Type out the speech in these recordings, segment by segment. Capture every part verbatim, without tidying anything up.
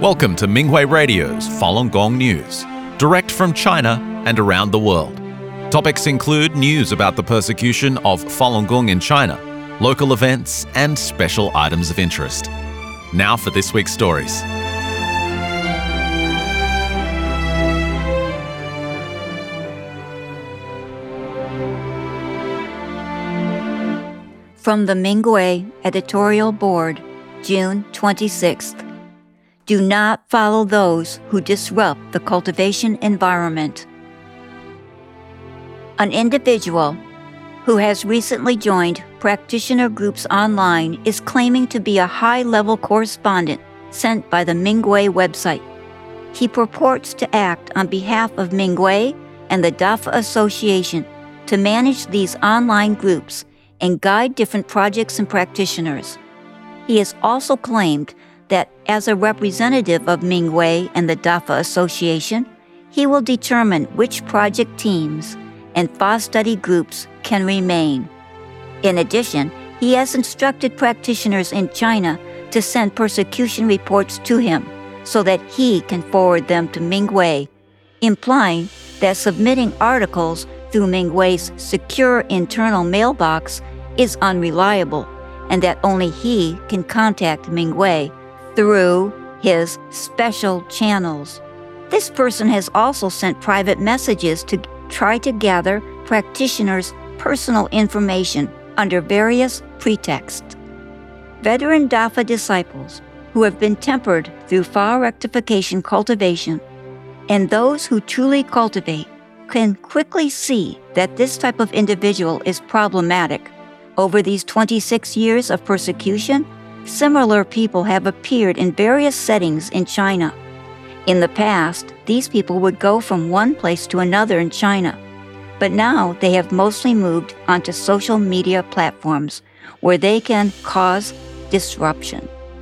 Welcome to Minghui Radio's Falun Gong News, direct from China and around the world. Topics include news about the persecution of Falun Gong in China, local events, and special items of interest. Now for this week's stories. From the Minghui Editorial Board, June twenty-sixth. Do not follow those who disrupt the cultivation environment. An individual who has recently joined practitioner groups online is claiming to be a high-level correspondent sent by the Minghui website. He purports to act on behalf of Minghui and the Dafa Association to manage these online groups and guide different projects and practitioners. He has also claimed that as a representative of Minghui and the Dafa Association, he will determine which project teams and Fa study groups can remain. In addition, he has instructed practitioners in China to send persecution reports to him so that he can forward them to Minghui, implying that submitting articles through Minghui's secure internal mailbox is unreliable and that only he can contact Minghui through his special channels. This person has also sent private messages to try to gather practitioners' personal information under various pretexts. Veteran Dafa disciples who have been tempered through Fa rectification cultivation and those who truly cultivate can quickly see that this type of individual is problematic. Over these twenty-six years of persecution, similar people have appeared in various settings in China. In the past, these people would go from one place to another in China, but now they have mostly moved onto social media platforms where they can cause disruption.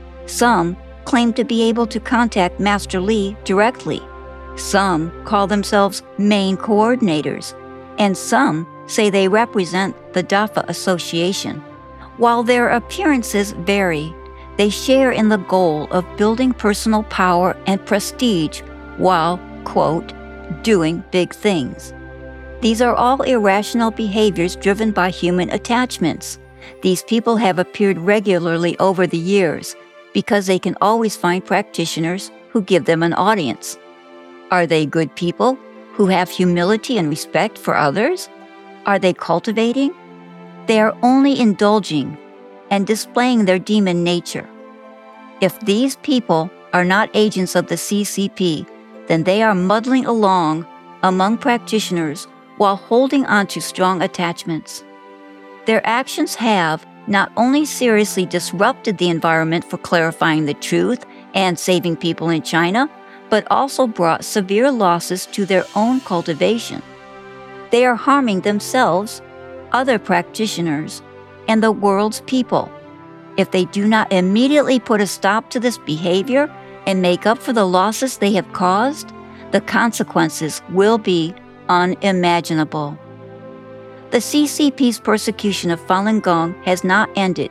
Some claim to be able to contact Master Li directly. Some call themselves main coordinators, and some say they represent the Dafa Association. While their appearances vary, they share in the goal of building personal power and prestige while, quote, doing big things. These are all irrational behaviors driven by human attachments. These people have appeared regularly over the years because they can always find practitioners who give them an audience. Are they good people who have humility and respect for others? Are they cultivating? They are only indulging and displaying their demon nature. If these people are not agents of the C C P, then they are muddling along among practitioners while holding on to strong attachments. Their actions have not only seriously disrupted the environment for clarifying the truth and saving people in China, but also brought severe losses to their own cultivation. They are harming themselves, other practitioners, and the world's people. If they do not immediately put a stop to this behavior and make up for the losses they have caused, the consequences will be unimaginable. The C C P's persecution of Falun Gong has not ended,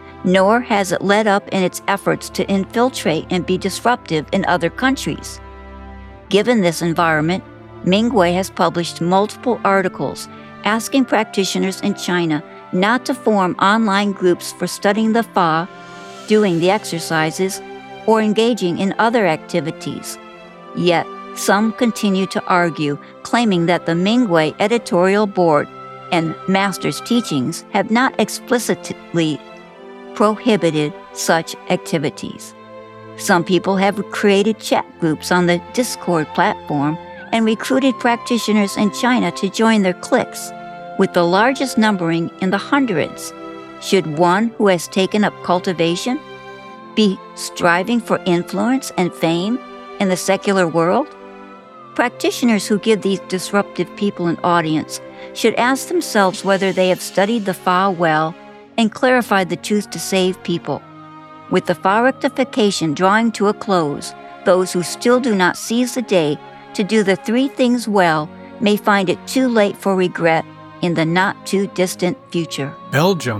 nor has it let up in its efforts to infiltrate and be disruptive in other countries. Given this environment, Minghui has published multiple articles asking practitioners in China not to form online groups for studying the Fa, doing the exercises, or engaging in other activities. Yet, some continue to argue, claiming that the Minghui Editorial Board and Master's teachings have not explicitly prohibited such activities. Some people have created chat groups on the Discord platform and recruited practitioners in China to join their cliques, with the largest numbering in the hundreds. Should one who has taken up cultivation be striving for influence and fame in the secular world? Practitioners who give these disruptive people an audience should ask themselves whether they have studied the Fa well and clarified the truth to save people. With the Fa rectification drawing to a close, those who still do not seize the day to do the three things well may find it too late for regret in the not-too-distant future. Belgium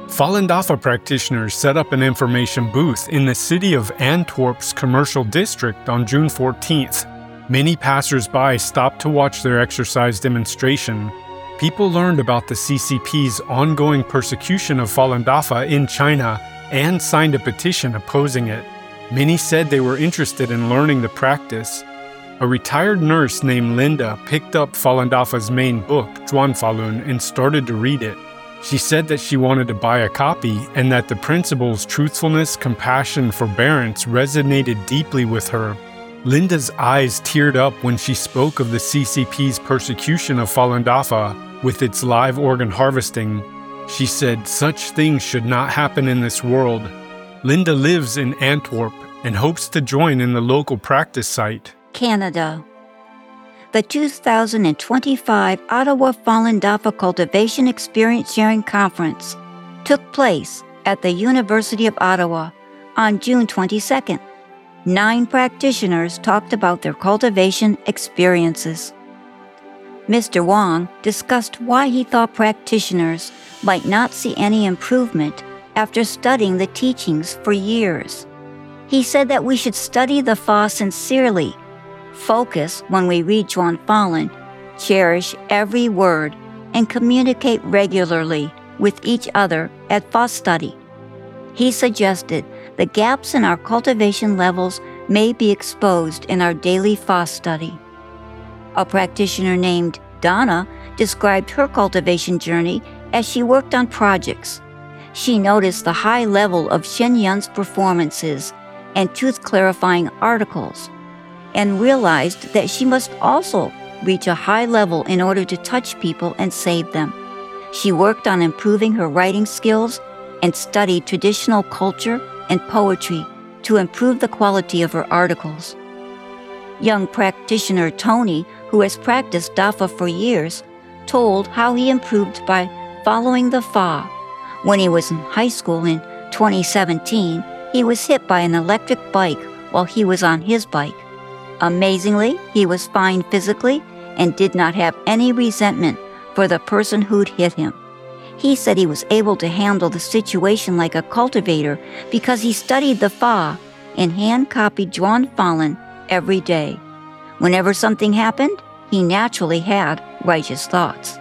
Falun Dafa practitioners set up an information booth in the city of Antwerp's commercial district on June fourteenth. Many passers-by stopped to watch their exercise demonstration. People learned about the C C P's ongoing persecution of Falun Dafa in China and signed a petition opposing it. Many said they were interested in learning the practice. A retired nurse named Linda picked up Falun Dafa's main book, Zhuan Falun, and started to read it. She said that she wanted to buy a copy and that the principles truthfulness, compassion, forbearance resonated deeply with her. Linda's eyes teared up when she spoke of the C C P's persecution of Falun Dafa with its live organ harvesting. She said, "Such things should not happen in this world." Linda lives in Antwerp and hopes to join in the local practice site. Canada. The two thousand twenty-five Ottawa Falun Dafa Cultivation Experience Sharing Conference took place at the University of Ottawa on June twenty-second. Nine practitioners talked about their cultivation experiences. Mister Wong discussed why he thought practitioners might not see any improvement after studying the teachings for years. He said that we should study the Fa sincerely, focus when we read Zhuan Falun, cherish every word, and communicate regularly with each other at Fa study. He suggested the gaps in our cultivation levels may be exposed in our daily Fa study. A practitioner named Donna described her cultivation journey as she worked on projects. She noticed the high level of Shen Yun's performances and truth-clarifying articles, and realized that she must also reach a high level in order to touch people and save them. She worked on improving her writing skills and studied traditional culture and poetry to improve the quality of her articles. Young practitioner Tony, who has practiced Dafa for years, told how he improved by following the Fa. When he was in high school in twenty seventeen, he was hit by an electric bike while he was on his bike. Amazingly, he was fine physically and did not have any resentment for the person who'd hit him. He said he was able to handle the situation like a cultivator because he studied the Fa and hand-copied Zhuan Falun every day. Whenever something happened, he naturally had righteous thoughts.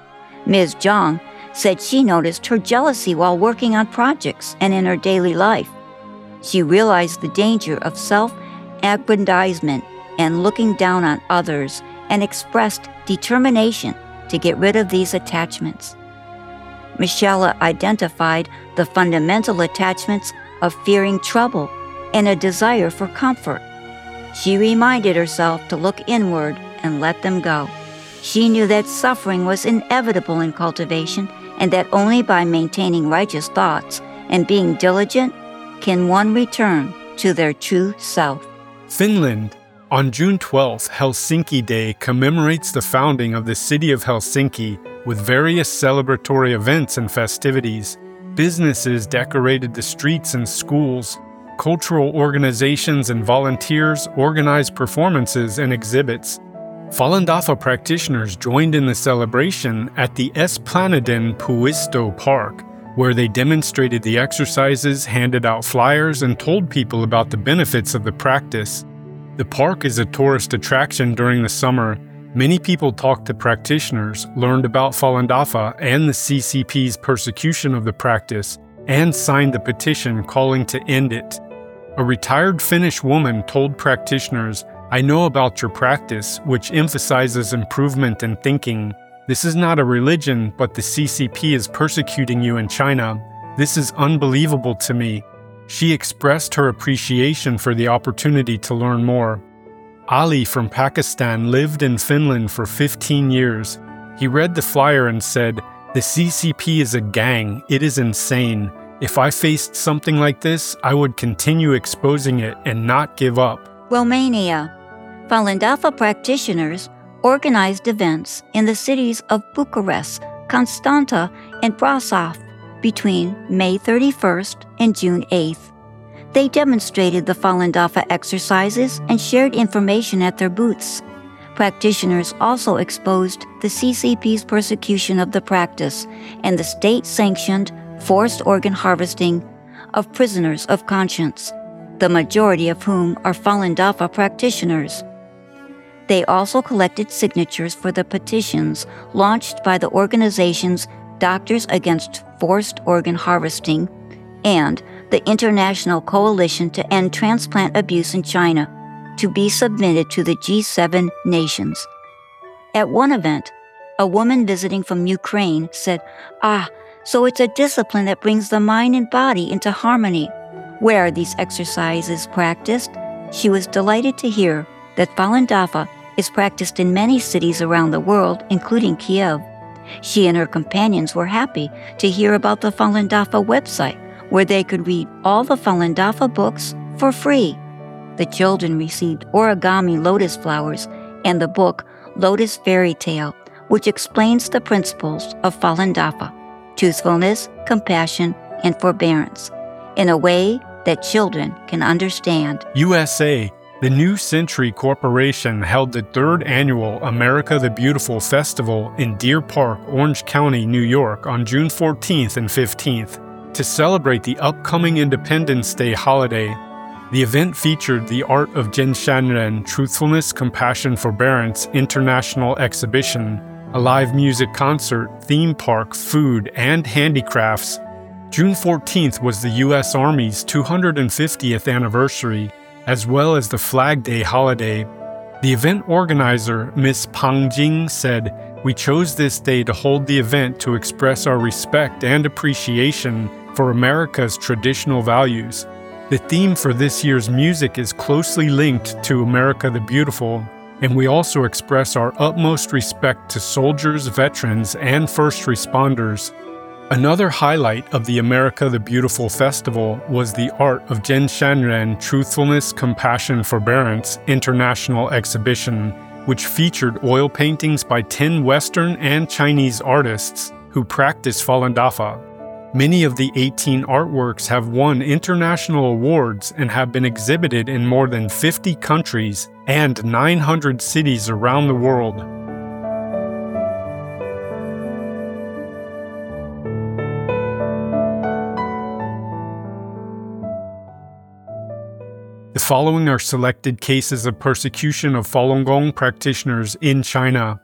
Miz Zhang said she noticed her jealousy while working on projects and in her daily life. She realized the danger of self-aggrandizement and looking down on others and expressed determination to get rid of these attachments. Michelle identified the fundamental attachments of fearing trouble and a desire for comfort. She reminded herself to look inward and let them go. She knew that suffering was inevitable in cultivation and that only by maintaining righteous thoughts and being diligent can one return to their true self. Finland. On June twelfth, Helsinki Day commemorates the founding of the city of Helsinki with various celebratory events and festivities. Businesses decorated the streets and schools. Cultural organizations and volunteers organized performances and exhibits. Falun Dafa practitioners joined in the celebration at the Esplanadin Puisto Park, where they demonstrated the exercises, handed out flyers, and told people about the benefits of the practice. The park is a tourist attraction during the summer. Many people talked to practitioners, learned about Falun Dafa and the C C P's persecution of the practice, and signed the petition calling to end it. A retired Finnish woman told practitioners, "I know about your practice, which emphasizes improvement in thinking. This is not a religion, but the C C P is persecuting you in China. This is unbelievable to me." She expressed her appreciation for the opportunity to learn more. Ali from Pakistan lived in Finland for fifteen years. He read the flyer and said, "The C C P is a gang. It is insane. If I faced something like this, I would continue exposing it and not give up." Romania. Falun Dafa practitioners organized events in the cities of Bucharest, Constanta, and Brasov between May thirty-first and June eighth. They demonstrated the Falun Dafa exercises and shared information at their booths. Practitioners also exposed the C C P's persecution of the practice and the state-sanctioned forced organ harvesting of prisoners of conscience, the majority of whom are Falun Dafa practitioners. They also collected signatures for the petitions launched by the organizations Doctors Against Forced Organ Harvesting and the International Coalition to End Transplant Abuse in China, to be submitted to the G seven nations. At one event, a woman visiting from Ukraine said, "Ah, so it's a discipline that brings the mind and body into harmony. Where are these exercises practiced?" She was delighted to hear that Falun Dafa is practiced in many cities around the world, including Kiev. She and her companions were happy to hear about the Falun Dafa website, where they could read all the Falun Dafa books for free. The children received origami lotus flowers and the book Lotus Fairy Tale, which explains the principles of Falun Dafa, truthfulness, compassion, and forbearance, in a way that children can understand. U S A, the New Century Corporation held the third annual America the Beautiful Festival in Deer Park, Orange County, New York on June fourteenth and fifteenth to celebrate the upcoming Independence Day holiday. The event featured the Art of Zhenshanren Truthfulness, Compassion, Forbearance International Exhibition, a live music concert, theme park, food, and handicrafts. June fourteenth was the U S Army's two hundred fiftieth anniversary, as well as the Flag Day holiday. The event organizer, Miss Pang Jing, said, "We chose this day to hold the event to express our respect and appreciation for America's traditional values. The theme for this year's music is closely linked to America the Beautiful, and we also express our utmost respect to soldiers, veterans, and first responders." Another highlight of the America the Beautiful Festival was the Art of Zhenshanren Truthfulness, Compassion, Forbearance International Exhibition, which featured oil paintings by ten Western and Chinese artists who practice Falun Dafa. Many of the eighteen artworks have won international awards and have been exhibited in more than fifty countries and nine hundred cities around the world. The following are selected cases of persecution of Falun Gong practitioners in China.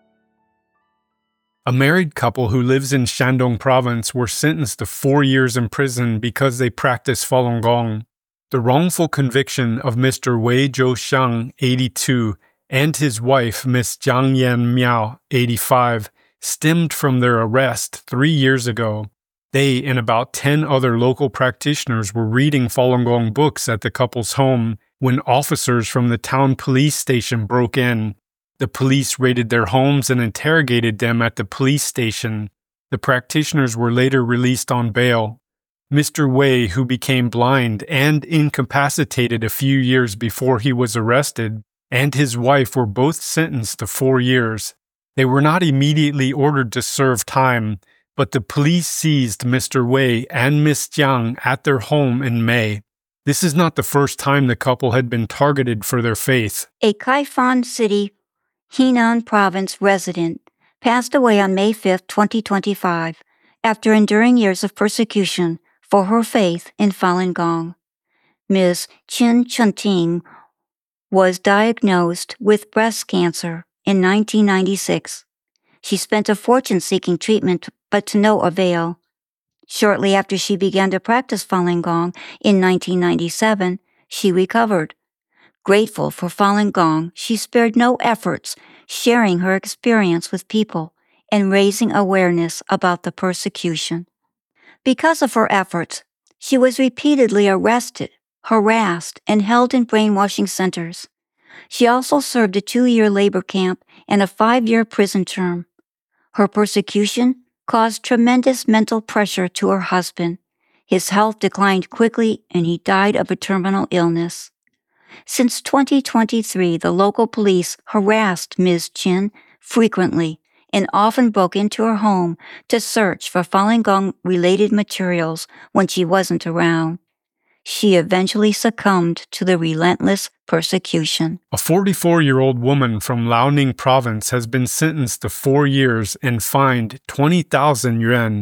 A married couple who lives in Shandong province were sentenced to four years in prison because they practice Falun Gong. The wrongful conviction of Mister Wei Zhouxiang, eighty-two, and his wife, Miss Jiang Yan Miao, eighty-five, stemmed from their arrest three years ago. They and about ten other local practitioners were reading Falun Gong books at the couple's home when officers from the town police station broke in. The police raided their homes and interrogated them at the police station. The practitioners were later released on bail. Mister Wei, who became blind and incapacitated a few years before he was arrested, and his wife were both sentenced to four years. They were not immediately ordered to serve time, but the police seized Mister Wei and Miss Jiang at their home in May. This is not the first time the couple had been targeted for their faith. A Kaifan City, Henan Province resident passed away on May fifth, twenty twenty-five, after enduring years of persecution for her faith in Falun Gong. Miz Qin Chunting was diagnosed with breast cancer in nineteen ninety-six. She spent a fortune seeking treatment, but to no avail. Shortly after she began to practice Falun Gong in nineteen ninety-seven, she recovered. Grateful for Falun Gong, she spared no efforts sharing her experience with people and raising awareness about the persecution. Because of her efforts, she was repeatedly arrested, harassed, and held in brainwashing centers. She also served a two-year labor camp and a five-year prison term. Her persecution caused tremendous mental pressure to her husband. His health declined quickly, and he died of a terminal illness. Since twenty twenty-three, the local police harassed Miz Qin frequently and often broke into her home to search for Falun Gong-related materials when she wasn't around. She eventually succumbed to the relentless persecution. A forty-four-year-old woman from Liaoning province has been sentenced to four years and fined twenty thousand yuan.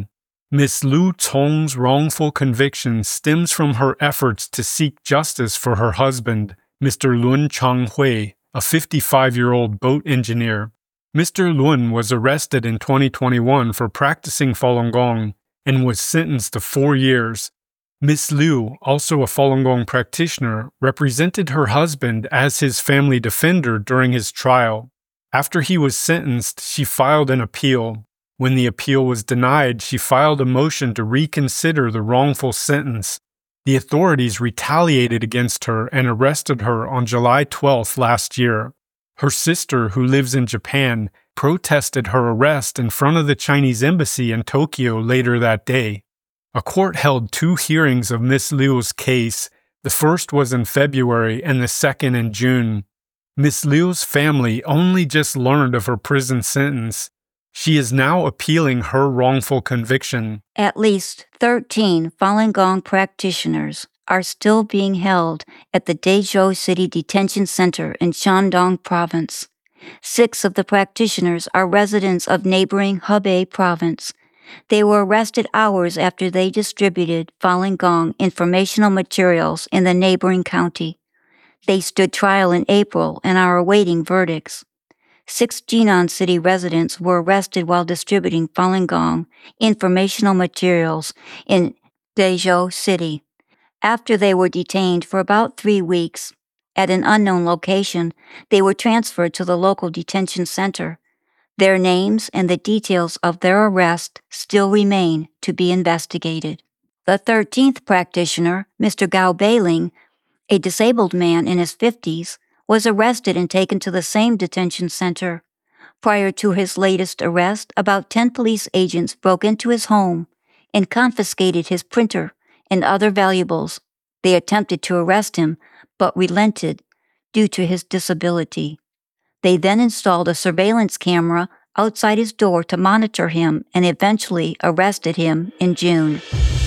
Miss Liu Cong's wrongful conviction stems from her efforts to seek justice for her husband, Mister Lun Changhui, a fifty-five-year-old boat engineer. Mister Lun was arrested in twenty twenty-one for practicing Falun Gong and was sentenced to four years. Miss Liu, also a Falun Gong practitioner, represented her husband as his family defender during his trial. After he was sentenced, she filed an appeal. When the appeal was denied, she filed a motion to reconsider the wrongful sentence. The authorities retaliated against her and arrested her on July twelfth last year. Her sister, who lives in Japan, protested her arrest in front of the Chinese embassy in Tokyo later that day. A court held two hearings of Miss Liu's case. The first was in February and the second in June. Miss Liu's family only just learned of her prison sentence. She is now appealing her wrongful conviction. At least thirteen Falun Gong practitioners are still being held at the Dezhou City Detention Center in Shandong Province. Six of the practitioners are residents of neighboring Hebei Province. They were arrested hours after they distributed Falun Gong informational materials in the neighboring county. They stood trial in April and are awaiting verdicts. Six Jinan City residents were arrested while distributing Falun Gong informational materials in Dezhou City. After they were detained for about three weeks at an unknown location, they were transferred to the local detention center. Their names and the details of their arrest still remain to be investigated. The thirteenth practitioner, Mister Gao Beiling, a disabled man in his fifties, was arrested and taken to the same detention center. Prior to his latest arrest, about ten police agents broke into his home and confiscated his printer and other valuables. They attempted to arrest him, but relented due to his disability. They then installed a surveillance camera outside his door to monitor him and eventually arrested him in June.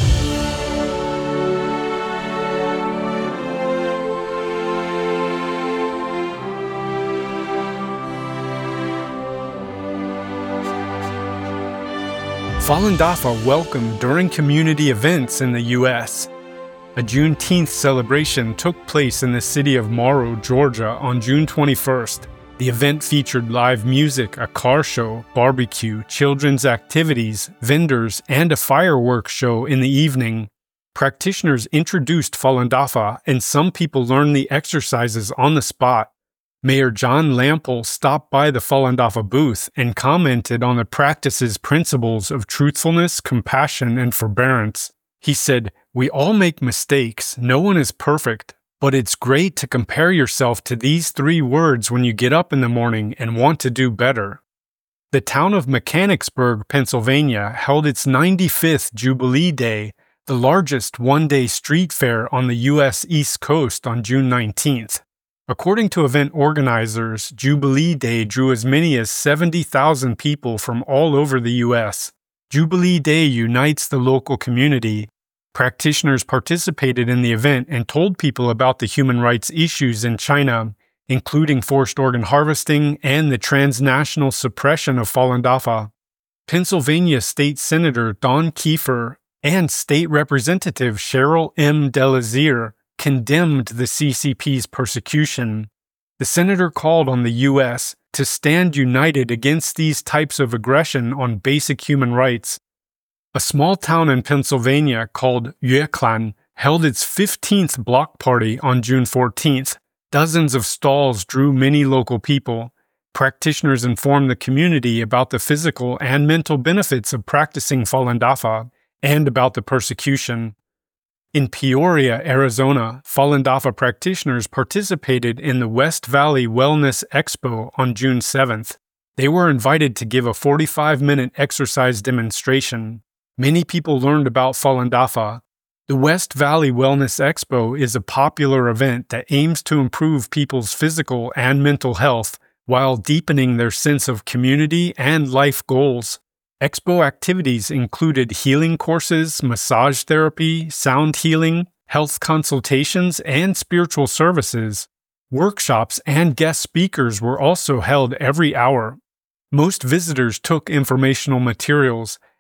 Falun Dafa welcomed during community events in the U S A Juneteenth celebration took place in the city of Morrow, Georgia on June twenty-first. The event featured live music, a car show, barbecue, children's activities, vendors, and a fireworks show in the evening. Practitioners introduced Falun Dafa, and some people learned the exercises on the spot. Mayor John Lampel stopped by the Falun Dafa booth and commented on the practice's principles of truthfulness, compassion, and forbearance. He said, "We all make mistakes, no one is perfect, but it's great to compare yourself to these three words when you get up in the morning and want to do better." The town of Mechanicsburg, Pennsylvania, held its ninety-fifth Jubilee Day, the largest one-day street fair on the U S East Coast, on June nineteenth. According to event organizers, Jubilee Day drew as many as seventy thousand people from all over the U S. Jubilee Day unites the local community. Practitioners participated in the event and told people about the human rights issues in China, including forced organ harvesting and the transnational suppression of Falun Dafa. Pennsylvania State Senator Don Kiefer and State Representative Cheryl M. Delazier condemned the C C P's persecution. The senator called on the U S to stand united against these types of aggression on basic human rights. A small town in Pennsylvania called Yueklan held its fifteenth block party on June fourteenth. Dozens of stalls drew many local people. Practitioners informed the community about the physical and mental benefits of practicing Falun Dafa and about the persecution. In Peoria, Arizona, Falun Dafa practitioners participated in the West Valley Wellness Expo on June seventh. They were invited to give a forty-five minute exercise demonstration. Many people learned about Falun Dafa. The West Valley Wellness Expo is a popular event that aims to improve people's physical and mental health while deepening their sense of community and life goals. Expo activities included healing courses, massage therapy, sound healing, health consultations, and spiritual services. Workshops and guest speakers were also held every hour. Most visitors took informational materials,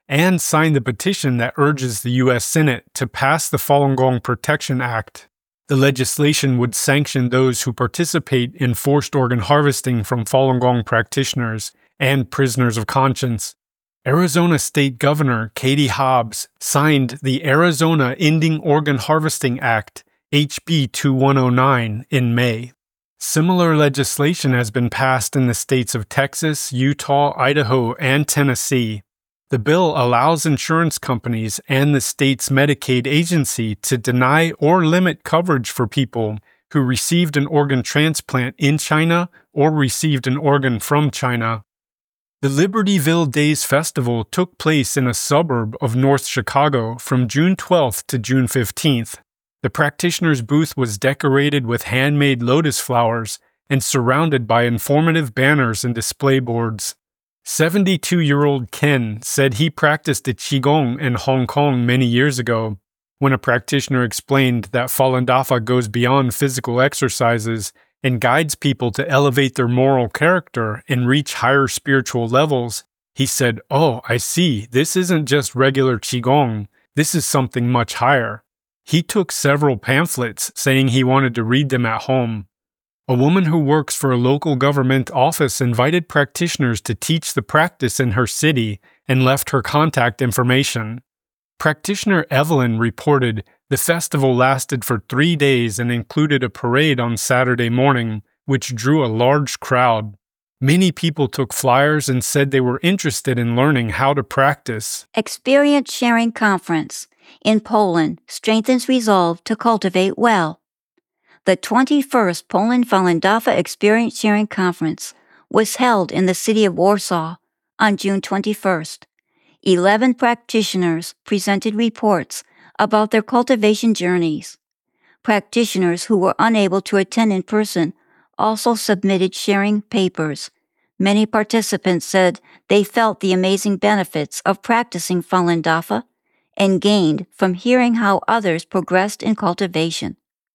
and signed the petition that urges the U S Senate to pass the Falun Gong Protection Act. The legislation would sanction those who participate in forced organ harvesting from Falun Gong practitioners and prisoners of conscience. Arizona State Governor Katie Hobbs signed the Arizona Ending Organ Harvesting Act, H B twenty-one oh nine, in May. Similar legislation has been passed in the states of Texas, Utah, Idaho, and Tennessee. The bill allows insurance companies and the state's Medicaid agency to deny or limit coverage for people who received an organ transplant in China or received an organ from China. The Libertyville Days Festival took place in a suburb of North Chicago from June twelfth to June fifteenth. The practitioner's booth was decorated with handmade lotus flowers and surrounded by informative banners and display boards. seventy-two-year-old Ken said he practiced the Qigong in Hong Kong many years ago. When a practitioner explained that Falun Dafa goes beyond physical exercises and guides people to elevate their moral character and reach higher spiritual levels, he said, "Oh, I see, this isn't just regular Qigong, this is something much higher." He took several pamphlets, saying he wanted to read them at home. A woman who works for a local government office invited practitioners to teach the practice in her city and left her contact information. Practitioner Evelyn reported the festival lasted for three days and included a parade on Saturday morning, which drew a large crowd. Many people took flyers and said they were interested in learning how to practice. Experience Sharing Conference in Poland strengthens resolve to cultivate well. The twenty-first Poland Falun Dafa Experience Sharing Conference was held in the city of Warsaw on June twenty-first. Eleven practitioners presented reports about their cultivation journeys. Practitioners who were unable to attend in person also submitted sharing papers. Many participants said they felt the amazing benefits of practicing Falun Dafa and gained from hearing how others progressed in cultivation.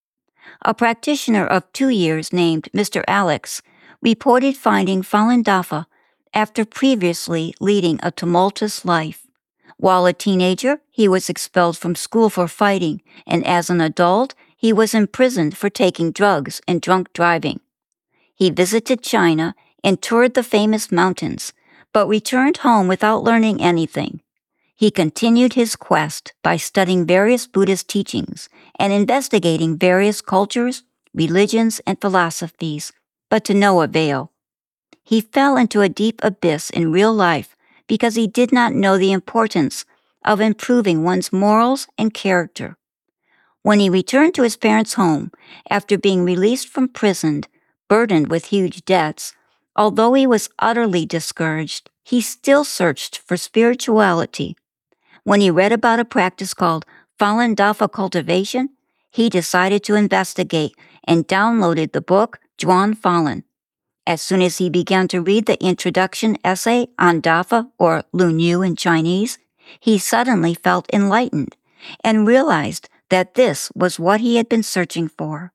A practitioner of two years named Mister Alex reported finding Falun Dafa after previously leading a tumultuous life. While a teenager, he was expelled from school for fighting, and as an adult, he was imprisoned for taking drugs and drunk driving. He visited China and toured the famous mountains, but returned home without learning anything. He continued his quest by studying various Buddhist teachings and investigating various cultures, religions, and philosophies, but to no avail. He fell into a deep abyss in real life because he did not know the importance of improving one's morals and character. When he returned to his parents' home after being released from prison, burdened with huge debts, although he was utterly discouraged, he still searched for spirituality. When he read about a practice called Falun Dafa cultivation, he decided to investigate and downloaded the book Zhuan Falun. As soon as he began to read the introduction essay on Dafa, or Lun Yu in Chinese, he suddenly felt enlightened and realized that this was what he had been searching for.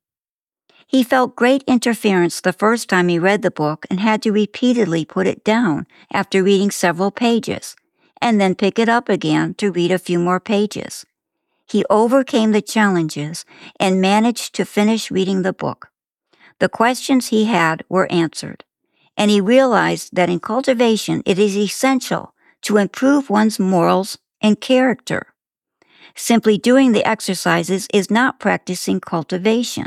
He felt great interference the first time he read the book and had to repeatedly put it down after reading several pages, and then pick it up again to read a few more pages. He overcame the challenges and managed to finish reading the book. The questions he had were answered, and he realized that in cultivation it is essential to improve one's morals and character. Simply doing the exercises is not practicing cultivation.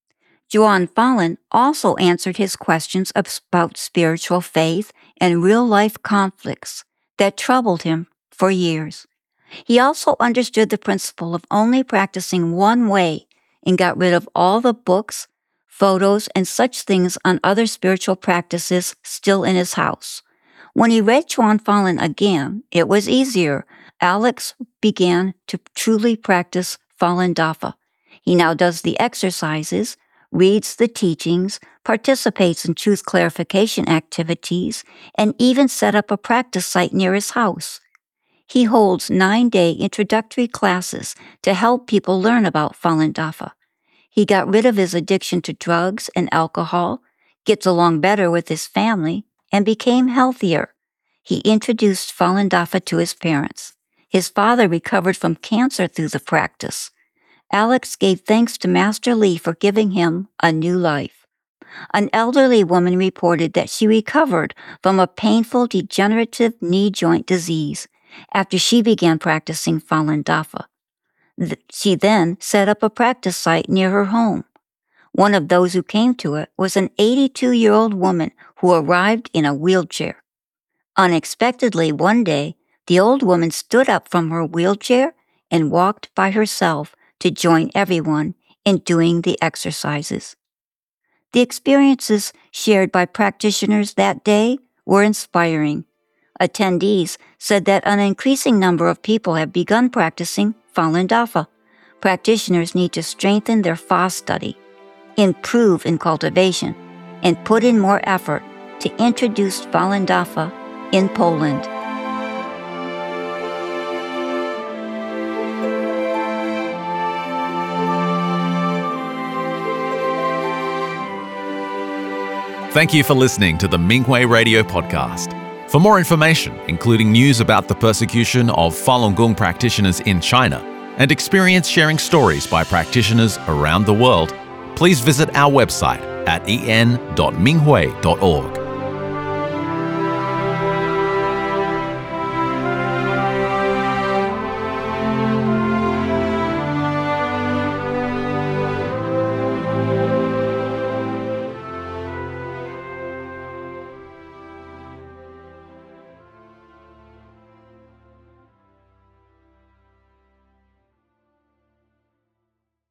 Zhuan Falun also answered his questions about spiritual faith and real-life conflicts that troubled him for years. He also understood the principle of only practicing one way and got rid of all the books, photos, and such things on other spiritual practices still in his house. When he read Zhuan Falun again, it was easier. Alex began to truly practice Falun Dafa. He now does the exercises, reads the teachings, participates in truth clarification activities, and even set up a practice site near his house. He holds nine-day introductory classes to help people learn about Falun Dafa. He got rid of his addiction to drugs and alcohol, gets along better with his family, and became healthier. he introduced Falun Dafa to his parents. His father recovered from cancer through the practice. Alex gave thanks to Master Li for giving him a new life. An elderly woman reported that she recovered from a painful degenerative knee joint disease after she began practicing Falun Dafa. She then set up a practice site near her home. One of those who came to it was an eighty-two-year-old woman who arrived in a wheelchair. Unexpectedly, one day, the old woman stood up from her wheelchair and walked by herself to join everyone in doing the exercises. The experiences shared by practitioners that day were inspiring. Attendees said that an increasing number of people have begun practicing Falun Dafa. Practitioners need to strengthen their Fa study, improve in cultivation, and put in more effort to introduce Falun Dafa in Poland. Thank you for listening to the Minghui Radio Podcast. For more information, including news about the persecution of Falun Gong practitioners in China and experience sharing stories by practitioners around the world, please visit our website at en dot minghui dot org.